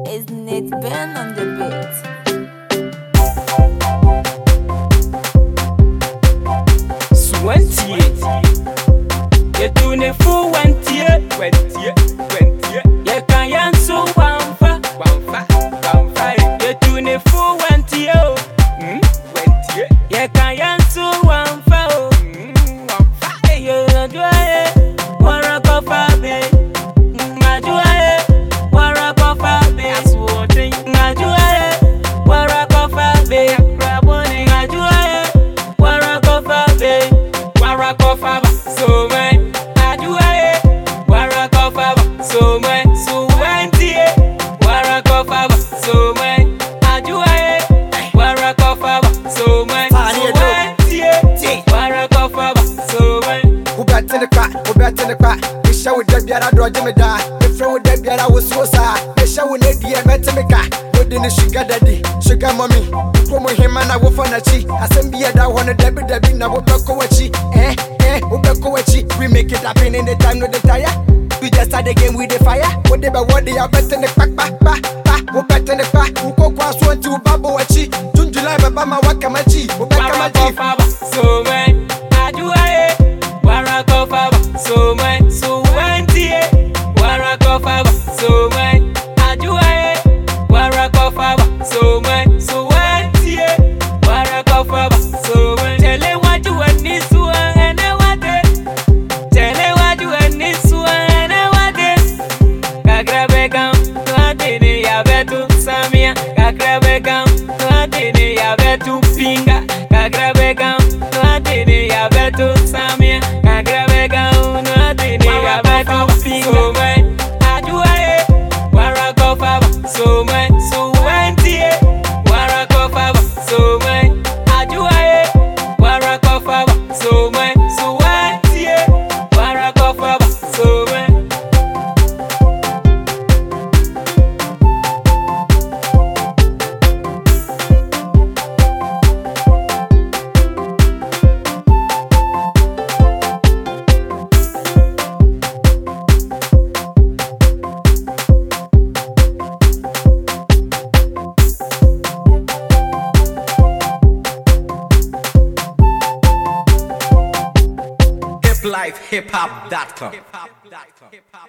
Isn't it Ben on the beat? Swantie, you do ne fu wantie, you can yan so wamfa, you do ne fu wantie, you can yan so wamfa, you do it, wara kofa be, I do it, wara kofa be, I do it, wara kofa be, I do it, wara kofa be. Warakofa so man, I do it. Warakofa so man, so wantie. Warakofa so man, I do it. Warakofa so man, so wantie. Warakofa so man. Who bet in the crack? We show with the beer, I draw Jimmy da. The friend with the beer, I was so sad. They show with the dear Metamika. Within the sugar daddy, sugar mommy. Promo him and I will find a chi. I send beer that one a Debbie, now we'll go with chi. We make it happen in the time with the tire. We just start the game with the fire. Whatever what they are bet in the crack, we bet in the crack. We go cross one to Babo Wachi. June July, Bama Wakamachi. We bet Warakofa so man, I do it. Warakofa so man, so wantie. Warakofa so man, I do it. Warakofa so man, so wantie. Warakofa so man. Tell me what you want this one and what it. Tell me what you want this one and what it. Kakrabekam, tuatini ya betu samia. Kakrabekam, tuatini ya betu pinga. Kakrabekam, tuatini ya betu samia. Kakrabekam, tuatini ya betu pinga. So man, I do it. Warakofa so man, so wantie. Warakofa so man, I do it. Warakofa so man, so wantie. Warakofa so man. hiplifehiphop.com